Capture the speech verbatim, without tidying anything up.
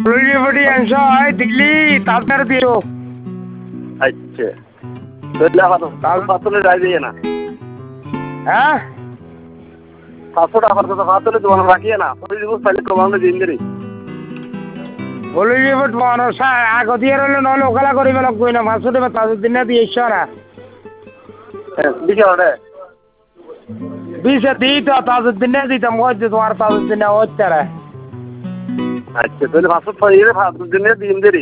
বলি অংশ হয় দিল্লি তারপরে দিও আচ্ছা তাহলে আবার পাঁচশো যাই দিয়ে না হ্যাঁ পাঁচশো টাকা তো পাঁচশো দোকান রাখিয়ে না ওই তাহলে প্রমাণ দিন দেরি বলি মানুষ আগ দিয়ে রইলে নহলে ওখালা করিবে লাগবে না পাঁচশো টাকা তাদের দিনে দিয়ে ইচ্ছা দিকে ওটা বিশে দিই তো তাদের দিনে দিতাম হচ্ছে তোমার তাদের দিনে হচ্ছে রে আচ্ছা তাহলে পাঁচশো ছয় পাঁচ দিনে দিন দেরি